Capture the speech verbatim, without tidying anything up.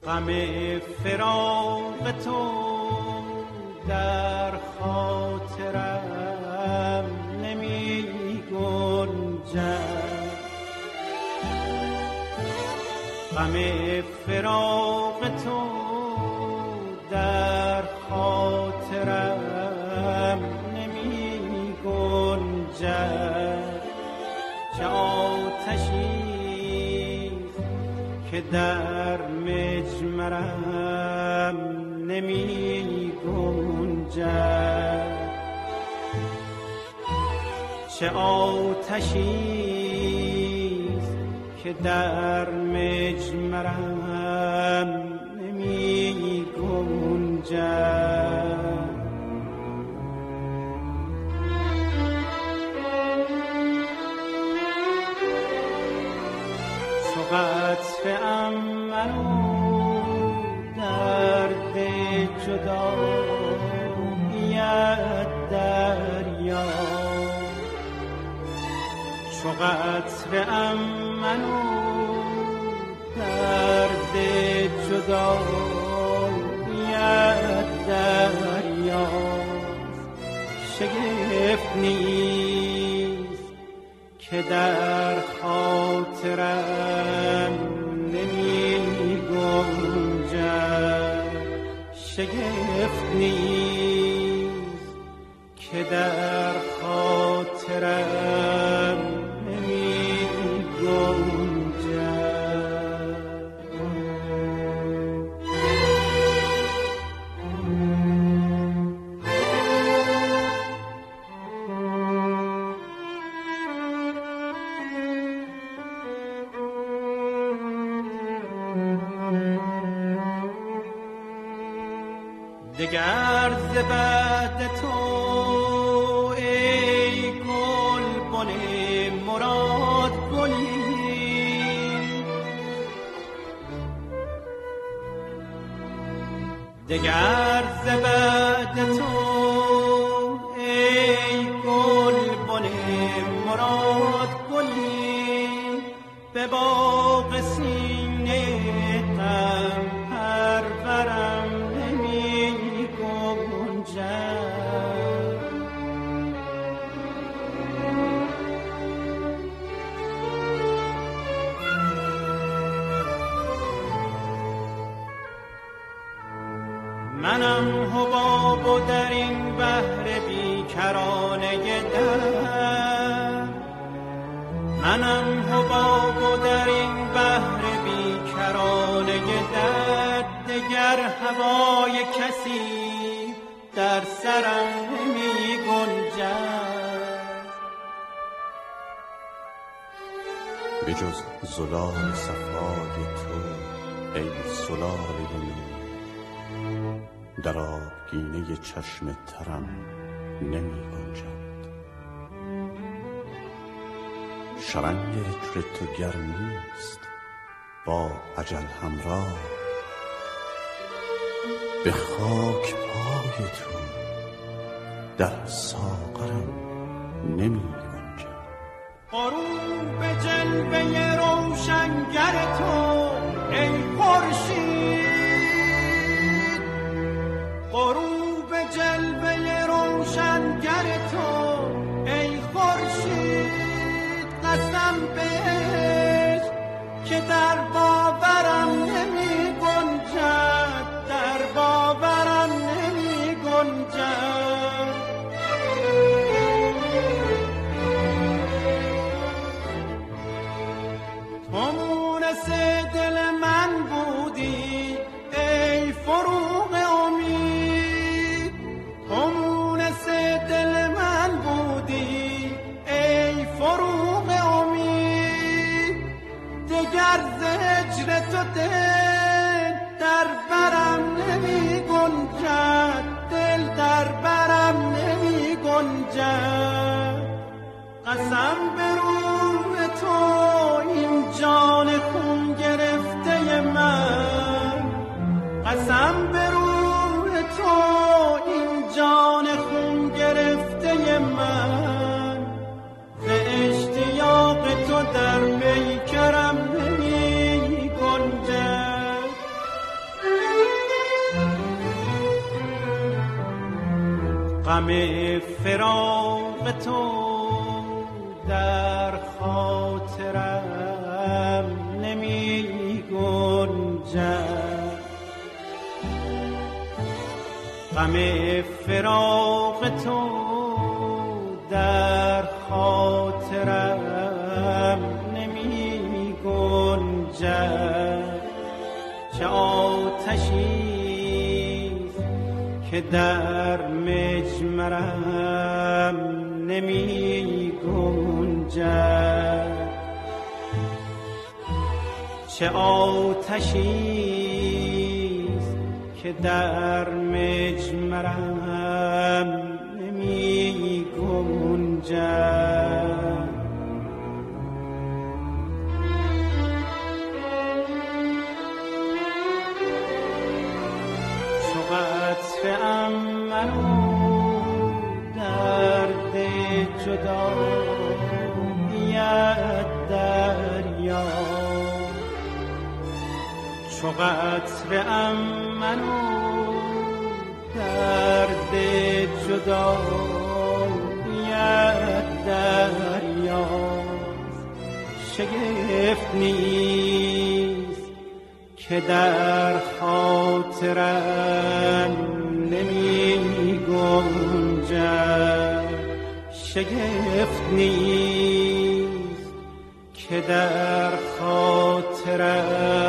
غم فراق تو در خاطرم نمی گنجد، غم فراق تو در خاطرم نمی گنجد، چه آتشی که در مجمرم نمی گنجد، چه آتشی که در مجمرم نمی گنجد. چو قطره ام منو درد جداییت دریا، چو قطره ام منو درد جداییت دریا، شگفت نیست که در خاطرم نمی گنجد، شگفت نیست که در خاطرم نمی گنجد. دگر ز بعد تو ای گلبن مراد گلی، دگر ز بعد تو ای گلبن مراد گلی، به باغ سینه غم پرورم نمی گنجد، منم حباب و در این بحر بیکرانه در، منم حباب و در این بحر بیکرانه در، دگر هوای کسی در سرم نمی گنجد، به جز زلال صفای تو ای زلال نور، در آبگینه چشم ترم نمی گنجد، شرنگ عطر تو گر نیست با اجل همراه، به خاک پای تو در ساغرم نمی گنجد. غروب جلوه روشنگر تو ای خورشید، غروب جلوه روشنگر تو ای خورشید، قسم بهش که در باورم نمی گنجد، در باورم نمی گنجد. تو مونس دل من بودی ای فروغ امید، تو مونس دل من بودی ای فروغ امید، دگر ز هجر تو دل در برم نمی گنجد، دل در برم نمی گنجد. قسم به روح تو این جان خون گرفته من، قسم به روح تو این جان خون گرفته من، به اشتیاق تو در پیکرم نمی گنجد، غم فراق تو در خاطرم نمی گنجد، غم فراق تو در خاطرم نمی گنجد. چه آتشیست که در مجمرم نمی گنجد، چه آتشیست که در مجمرم نمی گنجد. چو قطره منو درد جداییت دریا، چو قطره منو درد جداییت دریا. شگفت نیست که در خاطرم نمی گنجد، شگفت نیست که در خاطرم